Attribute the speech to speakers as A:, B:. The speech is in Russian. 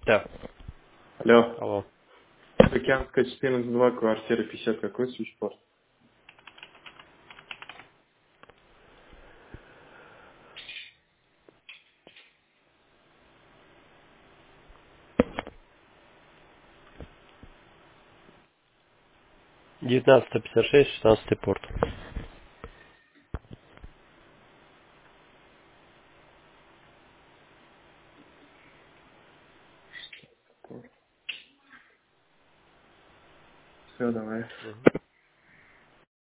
A: Да.
B: Алло.
A: Алло.
B: Океанская 14-2, квартира 50, какой свитчборд?
A: Девятнадцатый 56, 16 порт.
B: Все, давай.
A: Мгм.